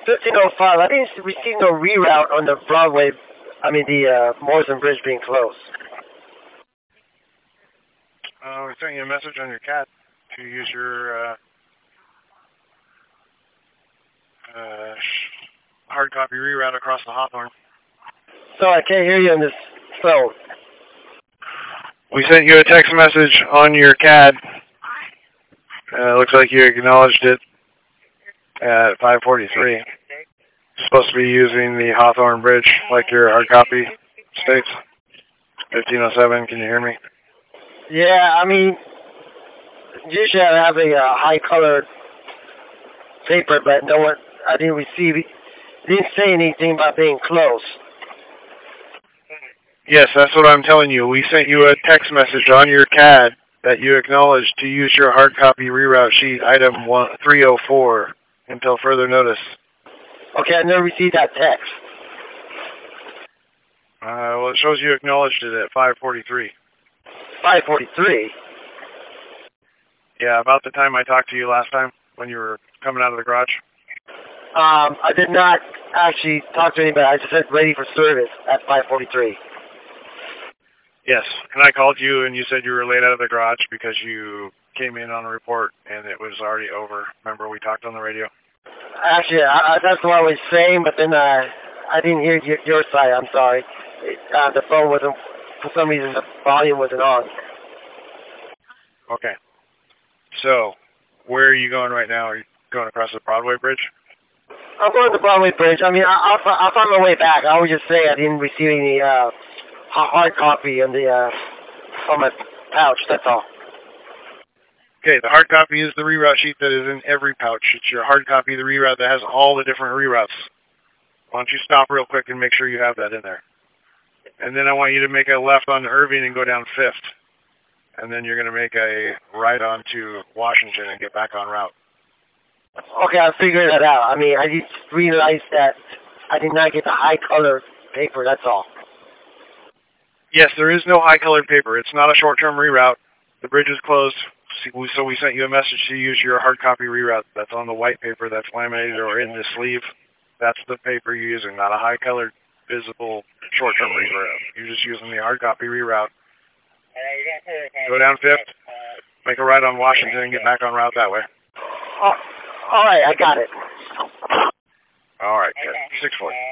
1505. I didn't receive no reroute on the Broadway. I mean the Morrison Bridge being closed. We sent you a message on your CAD to use your hard copy reroute across the Hawthorne. So I can't hear you on this phone. We sent you a text message on your CAD. Looks like you acknowledged it at 5:43. Supposed to be using the Hawthorne Bridge like your hard copy states. 1507, can you hear me? Yeah, I mean, usually I have a high-colored paper, but no one, I didn't receive it. Didn't say anything about being closed. Yes, that's what I'm telling you. We sent you a text message on your CAD that you acknowledged to use your hard copy reroute sheet item 304 until further notice. Okay, I never received that text. Well, it shows you acknowledged it at 5:43. 5:43? Yeah, about the time I talked to you last time when you were coming out of the garage. I did not actually talk to anybody. I just said ready for service at 5:43. Yes, and I called you and you said you were late out of the garage because you came in on a report and it was already over. Remember we talked on the radio? Actually, that's what I was saying, but then I didn't hear your side. I'm sorry. The phone wasn't, for some reason, the volume wasn't on. Okay. So, where are you going right now? Are you going across the Broadway Bridge? I'm going to the Broadway Bridge. I mean, I'll find my way back. I was just saying I didn't receive any hard copy on my pouch. That's all. Okay, the hard copy is the reroute sheet that is in every pouch. It's your hard copy of the reroute that has all the different reroutes. Why don't you stop real quick and make sure you have that in there. And then I want you to make a left onto Irving and go down 5th. And then you're going to make a right onto Washington and get back on route. Okay, I'll figure that out. I mean, I just realized that I did not get the high color paper, that's all. Yes, there is no high colored paper. It's not a short-term reroute. The bridge is closed, so we sent you a message to use your hard copy reroute. That's on the white paper that's laminated or in the sleeve. That's the paper you're using, not a high colored, visible, short-term reroute. You're just using the hard copy reroute. Go down 5th, make a right on Washington, and get back on route that way. Oh, all right, I got it. All right, good. 6-4.